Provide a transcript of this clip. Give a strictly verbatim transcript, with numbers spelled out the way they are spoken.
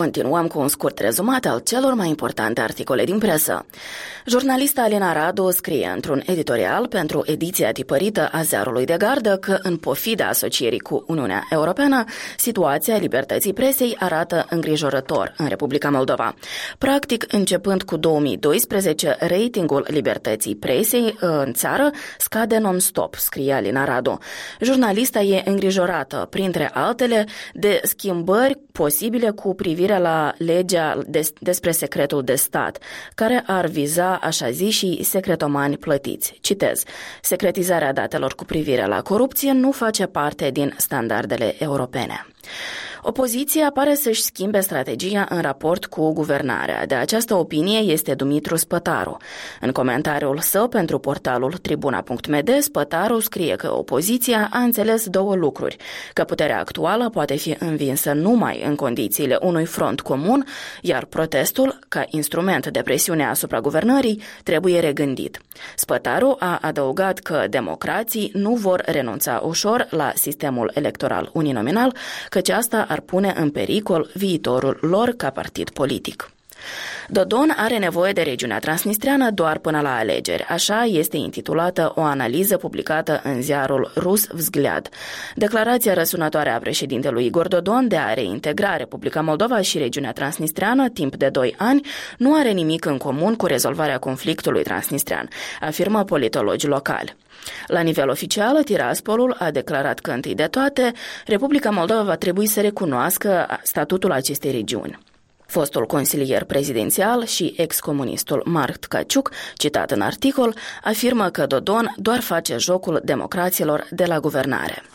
Continuăm cu un scurt rezumat al celor mai importante articole din presă. Jurnalista Alina Radu scrie într-un editorial pentru ediția tipărită a Ziarului de Gardă că, în pofida asocierii cu Uniunea Europeană, situația libertății presei arată îngrijorător în Republica Moldova. Practic, începând cu două mii doisprezece, ratingul libertății presei în țară scade non-stop, scrie Alina Radu. Jurnalista e îngrijorată, printre altele, de schimbări posibile cu privire la legea des- despre secretul de stat, care ar viza așa zi și secretomani plătiți. Citez: secretizarea datelor cu privire la corupție nu face parte din standardele europene. Opoziția pare să-și schimbe strategia în raport cu guvernarea. De această opinie este Dumitru Spătaru. În comentariul său pentru portalul tribuna punct m d, Spătaru scrie că opoziția a înțeles două lucruri: că puterea actuală poate fi învinsă numai în condițiile unui front comun, iar protestul, ca instrument de presiune asupra guvernării, trebuie regândit. Spătaru a adăugat că democrații nu vor renunța ușor la sistemul electoral uninominal, căci asta ar pune în pericol viitorul lor ca partid politic. Dodon are nevoie de regiunea transnistreană doar până la alegeri. Așa este intitulată o analiză publicată în ziarul rus Vzgliad. Declarația răsunătoare a președintelui Igor Dodon de a reintegra Republica Moldova și regiunea transnistreană timp de doi ani nu are nimic în comun cu rezolvarea conflictului transnistrean, afirmă politologi locali. La nivel oficial, Tiraspolul a declarat că, întâi de toate, Republica Moldova va trebui să recunoască statutul acestei regiuni. Fostul consilier prezidențial și ex-comunistul Marc Tkaciuc, citat în articol, afirmă că Dodon doar face jocul democraților de la guvernare.